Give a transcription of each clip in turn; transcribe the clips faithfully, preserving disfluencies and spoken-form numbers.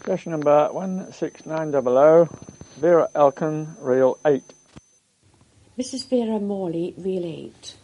Session number one six nine zero zero, Vera Elkin, Reel eight. Missus Vera Morley, Reel eight.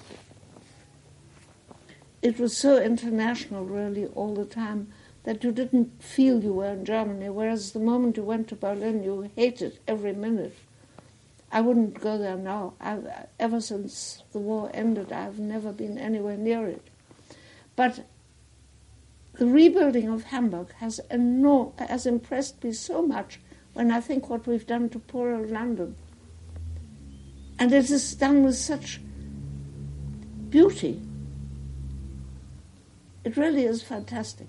It was so international, really, all the time, that you didn't feel you were in Germany, whereas the moment you went to Berlin, you hated every minute. I wouldn't go there now. I've, ever since the war ended, I've never been anywhere near it. But the rebuilding of Hamburg has, enorm- has impressed me so much when I think what we've done to poor old London. And it is done with such beauty. It really is fantastic.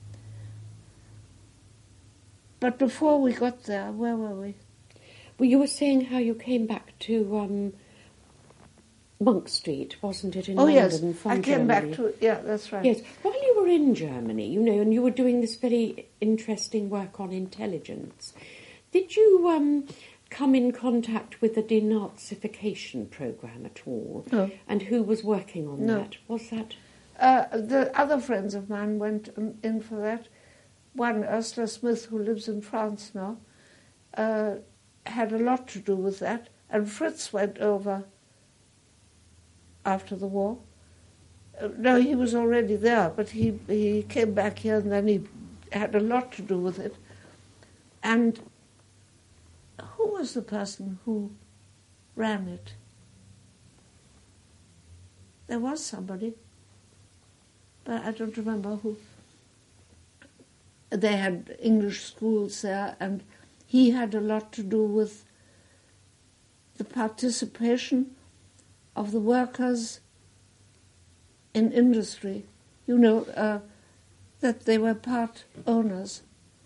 But before we got there, where were we? Well, you were saying how you came back to um, Monk Street, wasn't it, in oh, London? Yes, from I came Germany. back to, yeah, that's right. Yes, while you were in Germany, you know, and you were doing this very interesting work on intelligence, did you um, come in contact with the denazification programme at all? No. And who was working on No. that? Was that... Uh, the other friends of mine went in for that. One, Ursula Smith, who lives in France now, uh, had a lot to do with that. And Fritz went over after the war. Uh, no, he was already there, but he, he came back here and then he had a lot to do with it. And who was the person who ran it? There was somebody, but I don't remember who. They had English schools there, and he had a lot to do with the participation of the workers in industry. You know, uh, that they were part owners,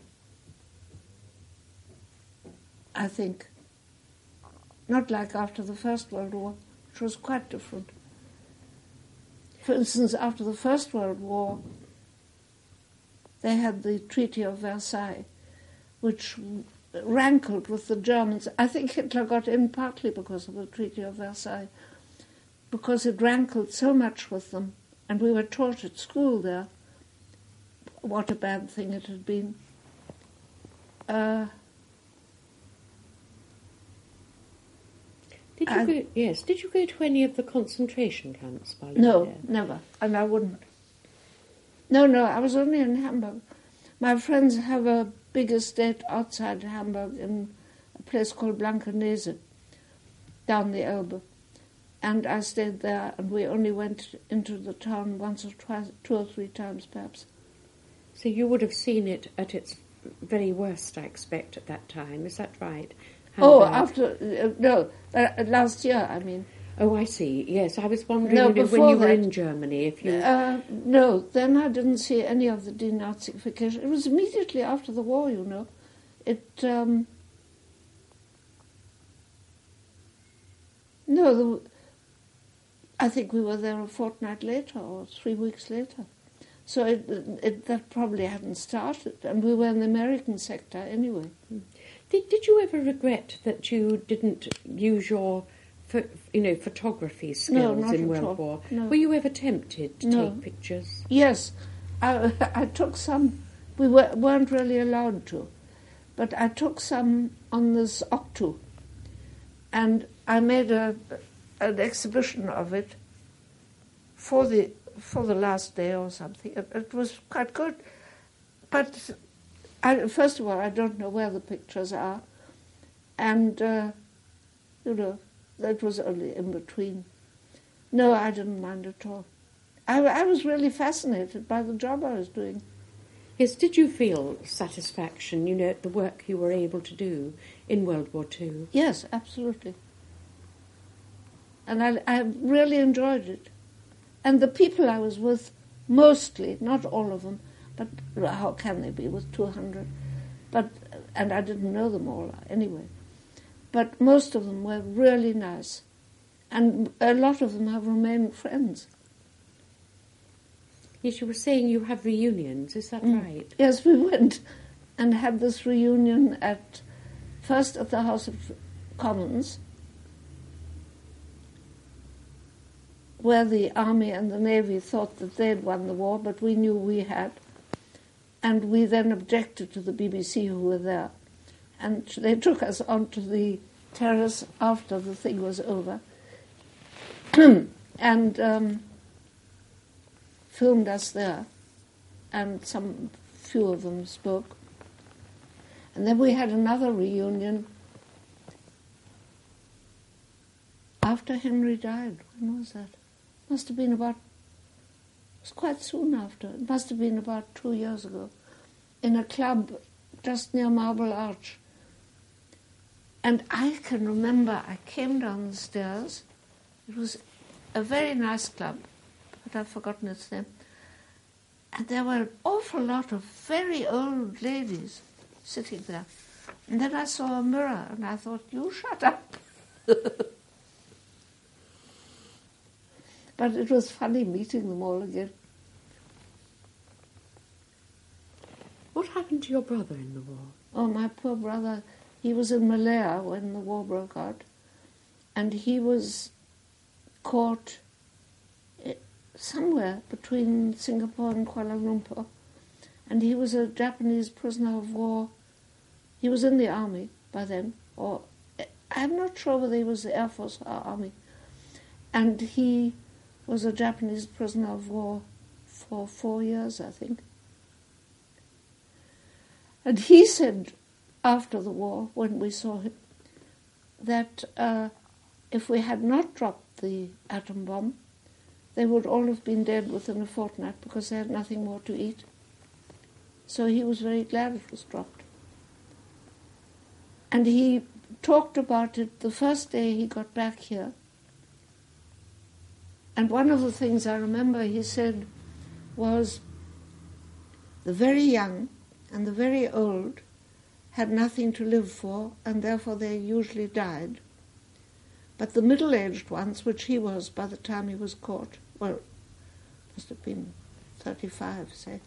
I think. Not like after the First World War, which was quite different. For instance, after the First World War, they had the Treaty of Versailles, which rankled with the Germans. I think Hitler got in partly because of the Treaty of Versailles, because it rankled so much with them, and we were taught at school there what a bad thing it had been. Uh, Did you I- go, yes, did you go to any of the concentration camps while you were No, there? never, and I wouldn't. No, no, I was only in Hamburg. My friends have a big estate outside Hamburg in a place called Blankenese, down the Elbe. And I stayed there, and we only went into the town once or twice, two or three times perhaps. So you would have seen it at its very worst, I expect, at that time. Is that right? Oh, Hamburg. after, uh, no, uh, last year, I mean. Oh, I see. Yes, I was wondering No, you know, when before you were that- in Germany, if you... Uh, no, then I didn't see any of the denazification. It was immediately after the war, you know. It, um... No, the, I think we were there a fortnight later or three weeks later. So it, it, that probably hadn't started, and we were in the American sector anyway. Did, did you ever regret that you didn't use your, pho- you know, photography skills not in at World all. War? No. Were you ever tempted to No. take pictures? Yes, I, I took some. We were, weren't really allowed to, but I took some on this Octu, and I made a an exhibition of it for the for the last day or something. It, it was quite good, but I, first of all, I don't know where the pictures are, and uh, you know, that was only in between. No, I didn't mind at all. I, I was really fascinated by the job I was doing. Yes, did you feel satisfaction, you know, at the work you were able to do in World War Two? Yes, absolutely. And I, I really enjoyed it. And the people I was with, mostly, not all of them, but well, how can they be with two hundred? But, and I didn't know them all anyway. But most of them were really nice. And a lot of them have remained friends. Yes, you were saying you have reunions, is that Mm. right? Yes, we went and had this reunion at, first at the House of Commons, where the Army and the Navy thought that they'd won the war, but we knew we had. And we then objected to the B B C who were there. And they took us onto the terrace after the thing was over and um, filmed us there. And some few of them spoke. And then we had another reunion after Henry died. When was that? Must have been about, it was quite soon after. It must have been about two years ago, in a club just near Marble Arch. And I can remember I came down the stairs. It was a very nice club, but I've forgotten its name. And there were an awful lot of very old ladies sitting there. And then I saw a mirror, and I thought, you shut up. But it was funny meeting them all again. What happened to your brother in the war? Oh, my poor brother, he was in Malaya when the war broke out, and he was caught somewhere between Singapore and Kuala Lumpur, and he was a Japanese prisoner of war. He was in the army by then, or I'm not sure whether he was the Air Force or Army, and he was a Japanese prisoner of war for four years, I think. And he said, after the war, when we saw him, that uh, if we had not dropped the atom bomb, they would all have been dead within a fortnight because they had nothing more to eat. So he was very glad it was dropped. And he talked about it the first day he got back here. And one of the things I remember he said was, the very young and the very old had nothing to live for, and therefore they usually died. But the middle-aged ones, which he was by the time he was caught, well, must have been thirty-five, say,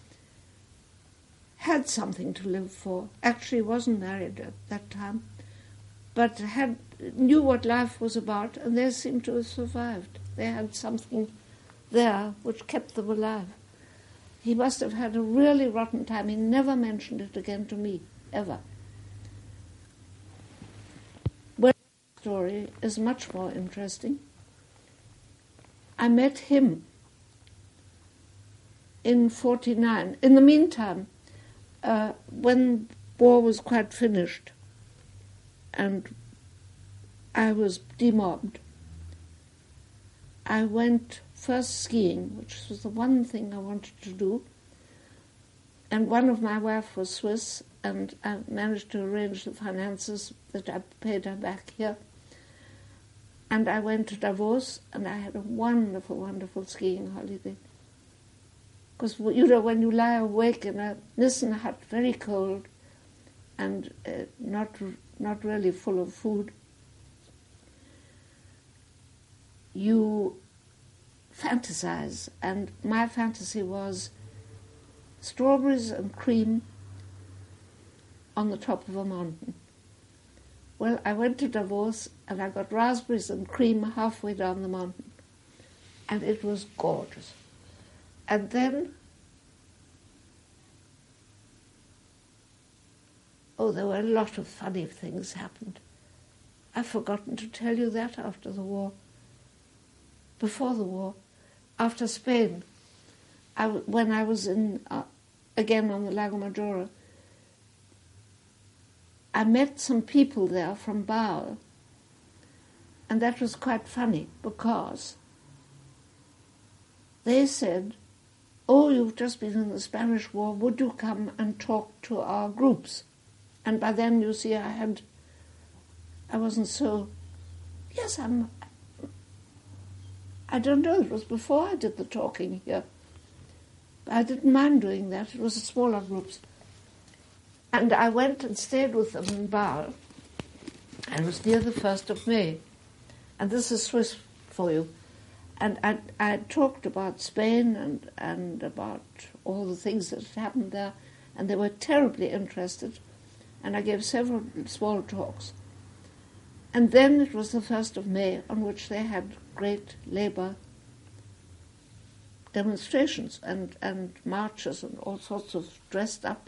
had something to live for. Actually wasn't married at that time, but had knew what life was about, and they seemed to have survived. They had something there which kept them alive. He must have had a really rotten time. He never mentioned it again to me, ever. Well, the story is much more interesting. I met him in forty-nine. In the meantime, uh, when war was quite finished and I was demobbed, I went first skiing, which was the one thing I wanted to do. And one of my wife was Swiss, and I managed to arrange the finances that I paid her back here. And I went to Davos, and I had a wonderful, wonderful skiing holiday. Because, you know, when you lie awake in a Nissen hut, very cold, and uh, not not really full of food, you fantasize. And my fantasy was strawberries and cream on the top of a mountain. Well, I went to Davos and I got raspberries and cream halfway down the mountain. And it was gorgeous. And then, oh, there were a lot of funny things happened. I've forgotten to tell you that after the war. Before the war, after Spain, I, when I was in, uh, again on the Lago Maggiore, I met some people there from Baal, and that was quite funny because they said, oh, you've just been in the Spanish War, would you come and talk to our groups? And by then, you see, I had, I wasn't so, yes, I'm, I don't know, it was before I did the talking here. I didn't mind doing that, it was smaller groups. And I went and stayed with them in Baal. And it was near the first of May. And this is Swiss for you. And I, I talked about Spain and, and about all the things that had happened there. And they were terribly interested. And I gave several small talks. And then it was the first of May, on which they had great labor demonstrations and, and marches and all sorts of dressed up.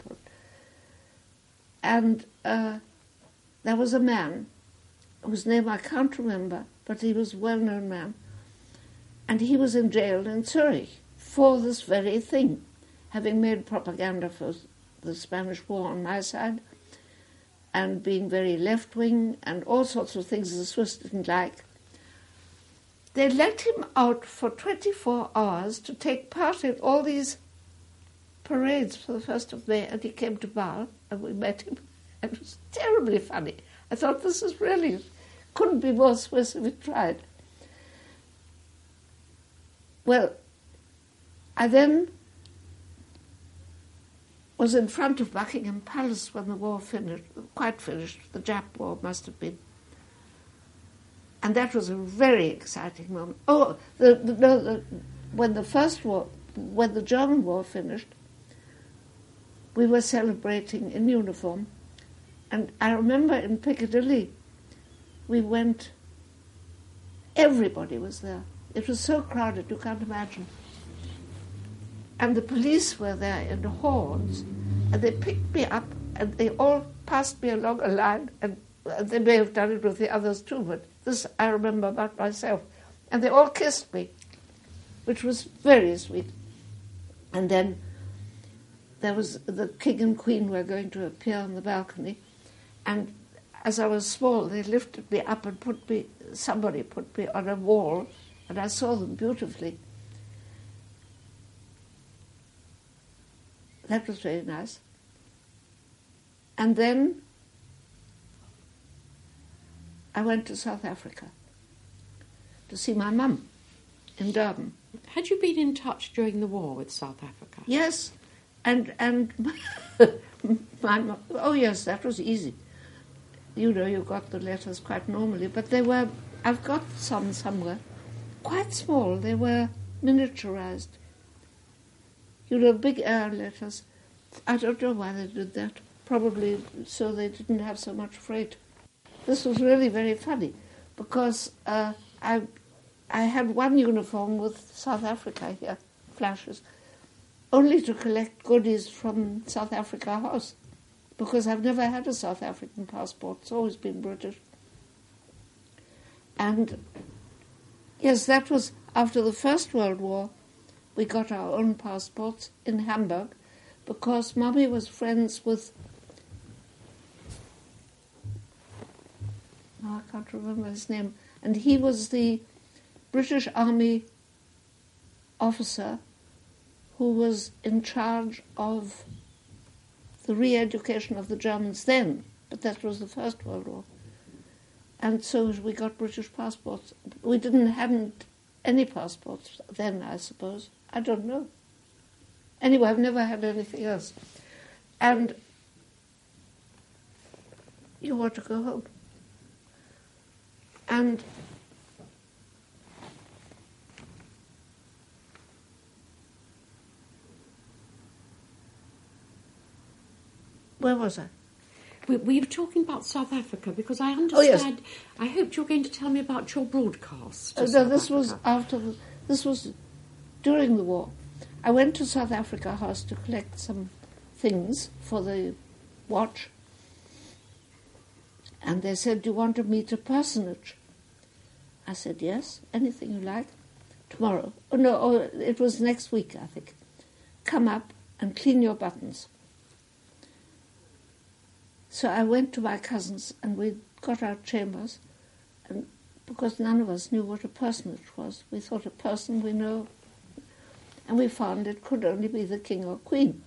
And uh, there was a man whose name I can't remember, but he was a well-known man, and he was in jail in Zurich for this very thing, having made propaganda for the Spanish War on my side and being very left-wing and all sorts of things the Swiss didn't like. They let him out for twenty-four hours to take part in all these parades for the first of May, and he came to Basel, and we met him. And it was terribly funny. I thought, this is really, couldn't be more Swiss if we tried. Well, I then was in front of Buckingham Palace when the war finished, quite finished, the Jap war must have been. And that was a very exciting moment. Oh, the, the, no, the, when the first war, when the German war finished, we were celebrating in uniform. And I remember in Piccadilly, we went, everybody was there. It was so crowded, you can't imagine. And the police were there in the horns, and they picked me up, and they all passed me along a line, and they may have done it with the others too, but this I remember about myself. And they all kissed me, which was very sweet. And then there was the king and queen were going to appear on the balcony, and as I was small, they lifted me up and put me, somebody put me on a wall, and I saw them beautifully. That was very nice. And then I went to South Africa to see my mum in Durban. Had you been in touch during the war with South Africa? Yes, and and my mum, oh yes, that was easy. You know, you got the letters quite normally, but they were, I've got some somewhere, quite small. They were miniaturized. You know, big air letters. I don't know why they did that. Probably so they didn't have so much freight. This was really very funny because uh, I I had one uniform with South Africa here, flashes, only to collect goodies from South Africa House, because I've never had a South African passport. It's always been British. And yes, that was after the First World War. We got our own passports in Hamburg because Mummy was friends with, oh, I can't remember his name, and he was the British Army officer who was in charge of the re-education of the Germans then, but that was the First World War. And so we got British passports. We didn't hadn't any passports then, I suppose. I don't know. Anyway, I've never had anything else. And you want to go home. And where was I? We, we were talking about South Africa because I understand. Oh, yes. I hoped you were going to tell me about your broadcast. to Uh, no, South this Africa. was after. The, this was during the war. I went to South Africa House to collect some things for the watch, and they said, "Do you want to meet a personage?" I said, "Yes, anything you like." Tomorrow. Oh no, oh, it was next week, I think. Come up and clean your buttons. So I went to my cousins, and we got our chambers, and because none of us knew what a personage was, we thought a person we know, and we found it could only be the king or queen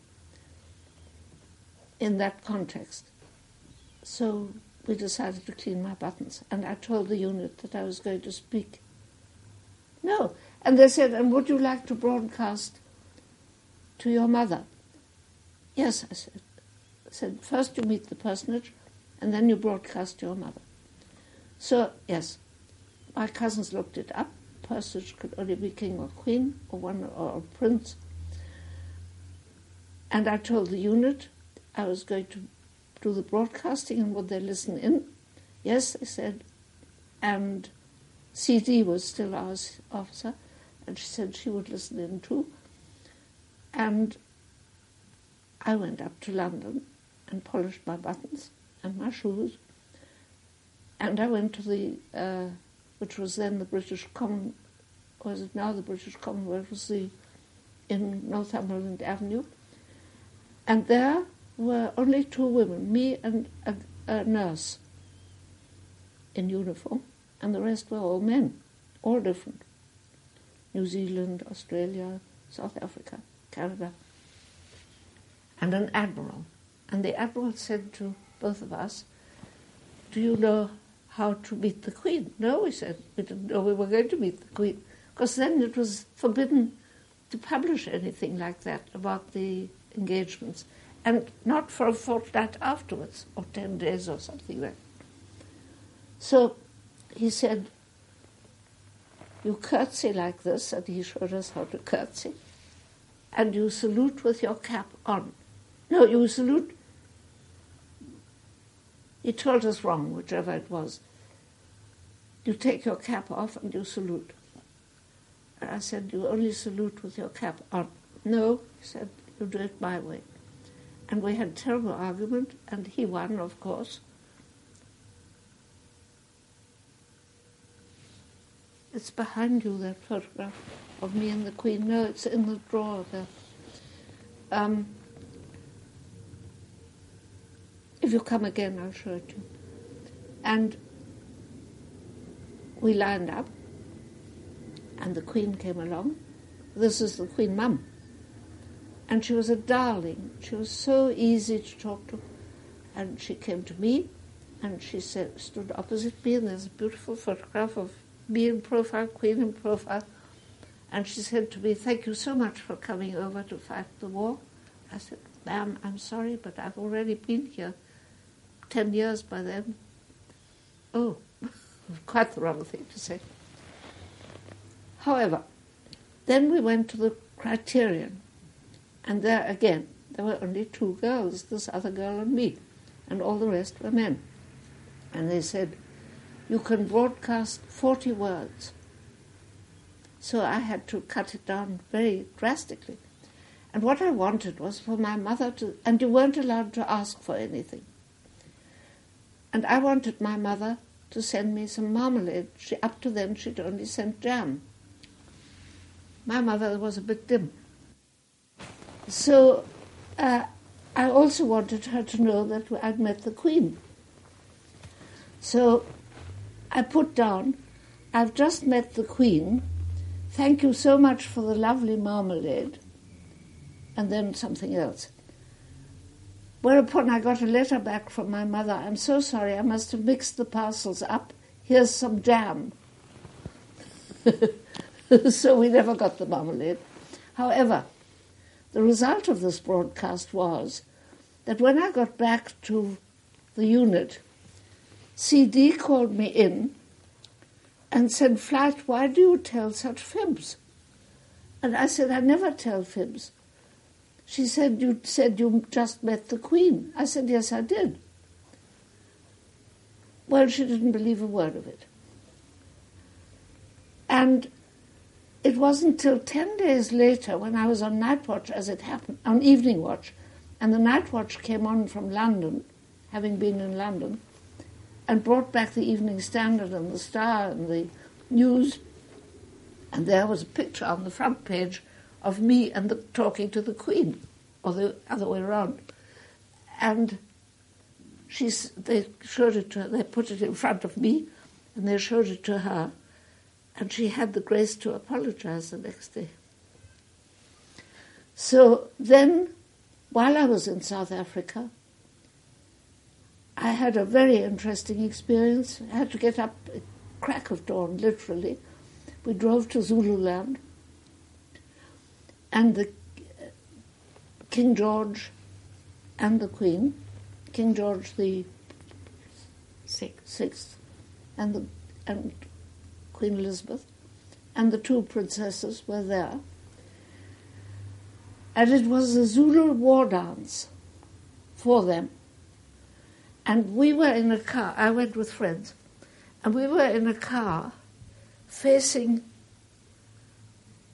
in that context. So we decided to clean my buttons, and I told the unit that I was going to speak. No, and they said, "And would you like to broadcast to your mother?" "Yes," I said. I said, "First you meet the personage, and then you broadcast to your mother." So, yes, my cousins looked it up. Personage could only be king or queen, or one or a prince. And I told the unit I was going to do the broadcasting, and would they listen in? Yes, they said. And C D was still our officer. and she said she would listen in too. And I went up to London and polished my buttons and my shoes, and I went to the, uh, which was then the British Common, or is it now the British Commonwealth, was the, in Northumberland Avenue, and there were only two women, me and a, a nurse in uniform, and the rest were all men, all different. New Zealand, Australia, South Africa, Canada, and an admiral. And the admiral said to both of us, "Do you know how to meet the Queen?" No, we said, we didn't know we were going to meet the Queen, because then it was forbidden to publish anything like that about the engagements, and not for a fortnight afterwards, or ten days or something like that. So he said, "You curtsy like this," and he showed us how to curtsy, "and you salute with your cap on." No, you salute. He told us wrong, whichever it was. You take your cap off and you salute. And I said, "You only salute with your cap on." "No," he said, "you do it my way." And we had a terrible argument, and he won, of course. It's behind you, that photograph of me and the Queen. No, it's in the drawer there. Um, if you come again, I'll show it to you. And we lined up, and the Queen came along. This is the Queen Mum. And she was a darling. She was so easy to talk to. And she came to me, and she said, stood opposite me, and there's a beautiful photograph of me in profile, Queen in profile. And she said to me, "Thank you so much for coming over to fight the war." I said, "Ma'am, I'm sorry, but I've already been here ten years by then." Oh, quite the wrong thing to say. However, then we went to the Criterion, and there again, there were only two girls, this other girl and me, and all the rest were men. And they said, "You can broadcast forty words." So I had to cut it down very drastically. And what I wanted was for my mother to, and you weren't allowed to ask for anything. And I wanted my mother to send me some marmalade. She, up to then, she'd only sent jam. My mother was a bit dim. So uh, I also wanted her to know that I'd met the Queen. So I put down, "I've just met the Queen. Thank you so much for the lovely marmalade," and then something else. Whereupon I got a letter back from my mother. "I'm so sorry, I must have mixed the parcels up. Here's some jam." So we never got the marmalade. However, the result of this broadcast was that when I got back to the unit, C D called me in and said, "Flight, why do you tell such fibs?" And I said, "I never tell fibs." She said, "You said you just met the Queen." I said, "Yes, I did." Well, she didn't believe a word of it. And it wasn't till ten days later, when I was on night watch, as it happened, on evening watch, and the night watch came on from London, having been in London, and brought back the Evening Standard and the Star and the News, and there was a picture on the front page of me and the, talking to the Queen, or the other way around. And she's, they showed it to her, they put it in front of me, and they showed it to her, and she had the grace to apologize the next day. So then, while I was in South Africa, I had a very interesting experience. I had to get up at crack of dawn, literally. We drove to Zululand, and the King George and the Queen, King George the Sixth, Sixth and the and Queen Elizabeth, and the two princesses were there. And it was the Zulu war dance for them. And we were in a car, I went with friends, and we were in a car facing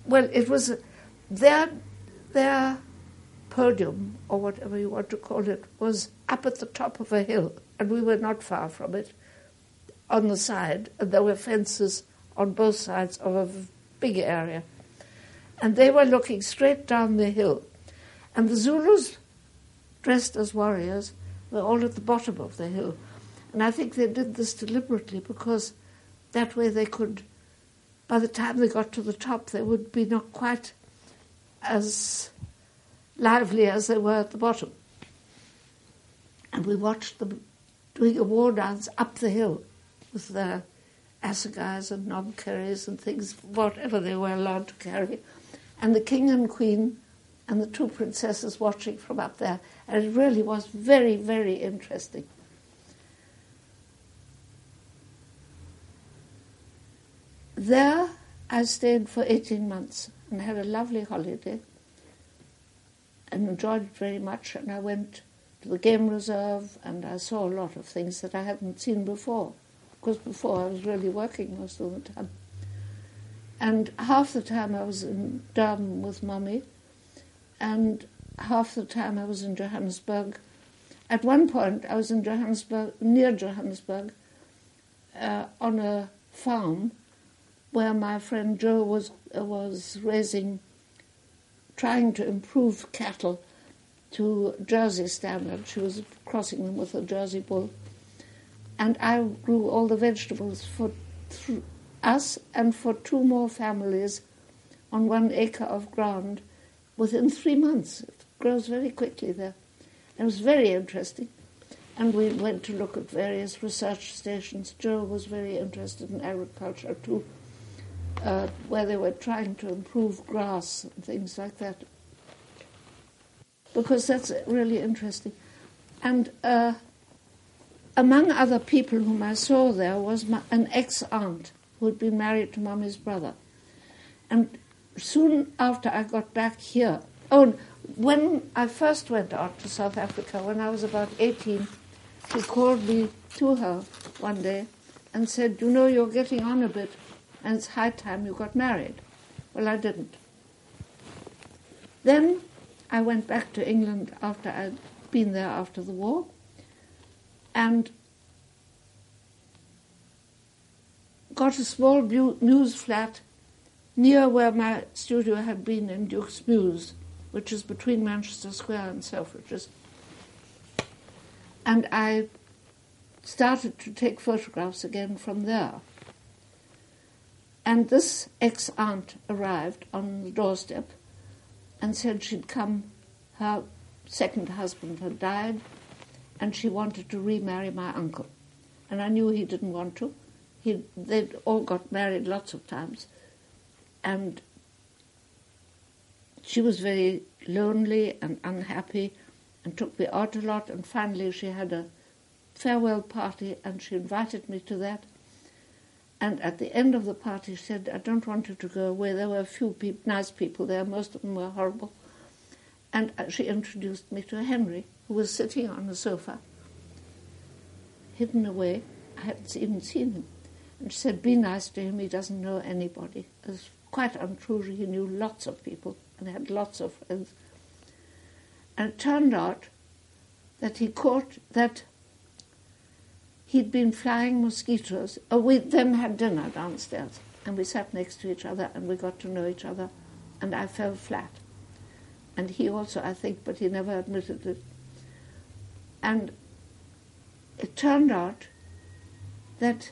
well, it was their their podium, or whatever you want to call it, was up at the top of a hill, and we were not far from it. On the side, and there were fences on both sides of a big area, and they were looking straight down the hill, and the Zulus, dressed as warriors, were all at the bottom of the hill, and I think they did this deliberately because that way they could, by the time they got to the top, they would be not quite as lively as they were at the bottom. And we watched them doing a war dance up the hill with their assegais and knobkerries and things, whatever they were allowed to carry, and the king and queen and the two princesses watching from up there. And it really was very, very interesting. There I stayed for eighteen months and had a lovely holiday and enjoyed it very much. And I went to the game reserve and I saw a lot of things that I hadn't seen before, because before I was really working most of the time. And half the time I was in Durban with Mummy, and half the time I was in Johannesburg. At one point I was in Johannesburg, near Johannesburg, uh, on a farm where my friend Joe was uh, was raising, trying to improve cattle to Jersey standard. She was crossing them with a Jersey bull. And I grew all the vegetables for th- us and for two more families on one acre of ground within three months. It grows very quickly there. And it was very interesting. And we went to look at various research stations. Joe was very interested in agriculture too, uh, where they were trying to improve grass and things like that. Because that's really interesting. And uh, among other people whom I saw there was my, an ex-aunt who had been married to Mummy's brother. And soon after I got back here, oh, when I first went out to South Africa, when I was about eighteen, she called me to her one day and said, you know, you're getting on a bit, and it's high time you got married. Well, I didn't. Then I went back to England after I'd been there after the war, and got a small news flat near where my studio had been in Duke's Mews, which is between Manchester Square and Selfridges. And I started to take photographs again from there. And this ex-aunt arrived on the doorstep and said she'd come, her second husband had died, and she wanted to remarry my uncle. And I knew he didn't want to. He, they'd all got married lots of times. And she was very lonely and unhappy and took me out a lot. And finally she had a farewell party and she invited me to that. And at the end of the party she said, I don't want you to go away. There were a few peop- nice people there. Most of them were horrible. And she introduced me to Henry, who was sitting on the sofa, hidden away. I hadn't even seen him. And she said, be nice to him, he doesn't know anybody. It was quite untrue. He knew lots of people and had lots of friends. And it turned out that he caught, that he'd been flying mosquitoes. Oh, we then had dinner downstairs, and we sat next to each other, and we got to know each other, and I fell flat. And he also, I think, but he never admitted it. And it turned out that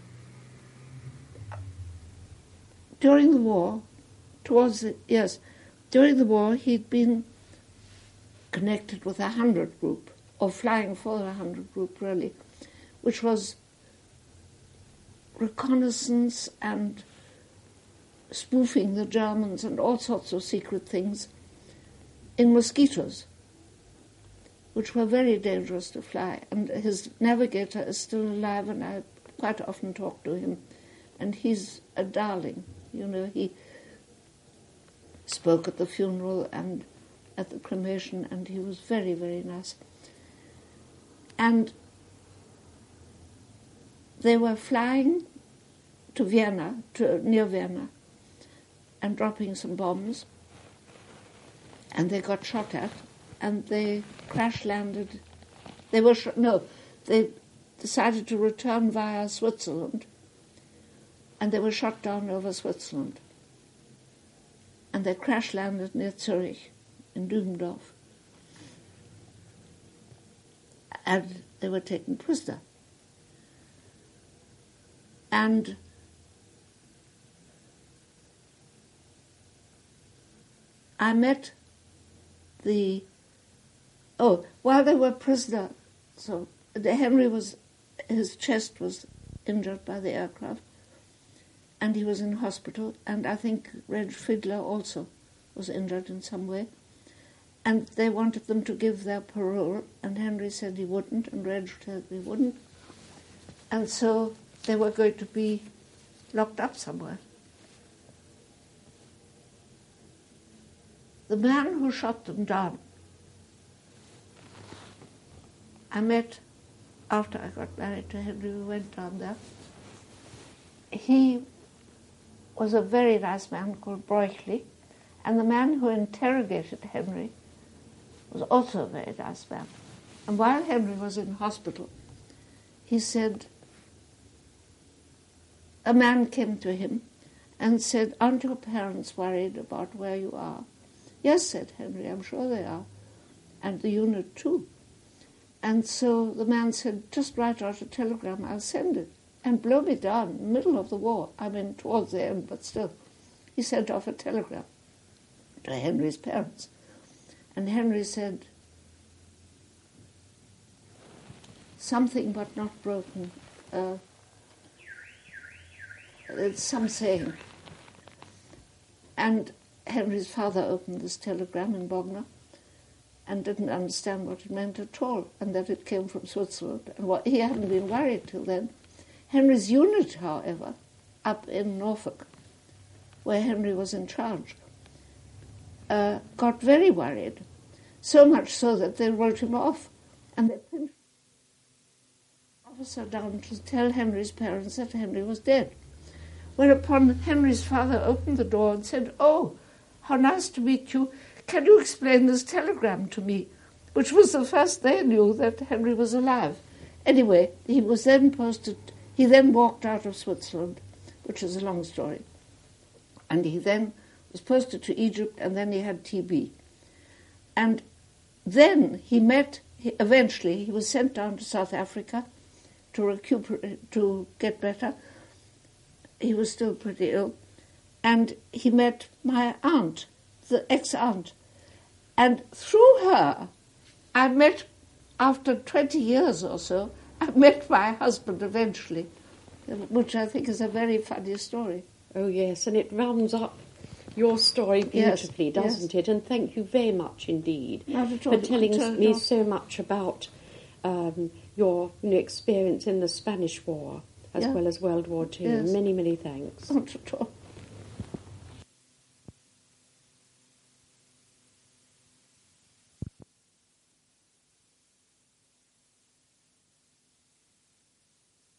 during the war, towards the, yes, during the war, he'd been connected with a hundred group, or flying for a hundred group, really, which was reconnaissance and spoofing the Germans and all sorts of secret things in mosquitoes, which were very dangerous to fly. And his navigator is still alive, and I quite often talk to him, and he's a darling. You know, he spoke at the funeral and at the cremation, and he was very, very nice. And they were flying to Vienna, to near Vienna, and dropping some bombs, and they got shot at, and they crash landed. They were sh- no, they decided to return via Switzerland, and they were shot down over Switzerland. And they crash landed near Zurich, in Dübendorf, and they were taken prisoner. And I met the, oh, while they were prisoner, so the Henry was, his chest was injured by the aircraft, and he was in hospital, and I think Reg Fiedler also was injured in some way. And they wanted them to give their parole, and Henry said he wouldn't, and Reg said he wouldn't. And so they were going to be locked up somewhere. The man who shot them down, I met after I got married to Henry. We went down there. He was a very nice man called Broichley, and the man who interrogated Henry was also a very nice man. And while Henry was in hospital, he said, a man came to him and said, aren't your parents worried about where you are? Yes, said Henry, I'm sure they are. And the unit too. And so the man said, just write out a telegram, I'll send it. And blow me down, in the middle of the war, I mean towards the end, but still. He sent off a telegram to Henry's parents. And Henry said, something but not broken. Uh, it's some saying. And Henry's father opened this telegram in Bognor and didn't understand what it meant at all, and that it came from Switzerland. And what, he hadn't been worried till then. Henry's unit, however, up in Norfolk, where Henry was in charge, uh, got very worried, so much so that they wrote him off, and they pinned the officer down to tell Henry's parents that Henry was dead. Whereupon Henry's father opened the door and said, oh, how nice to meet you. Can you explain this telegram to me? Which was the first they knew that Henry was alive. Anyway, he was then posted, he then walked out of Switzerland, which is a long story. And he then was posted to Egypt, and then he had T B. And then he met, he, eventually, he was sent down to South Africa to recuperate, to get better. He was still pretty ill. And he met my aunt, the ex-aunt. And through her, I met, after twenty years or so, I met my husband eventually, which I think is a very funny story. Oh, yes, and it rounds up your story beautifully, yes, doesn't yes. it? And thank you very much indeed Not at all. for telling Not at me all. so much about um, your you know, experience in the Spanish War as Yeah. well as World War Two. Yes. Many, many thanks. Not at all.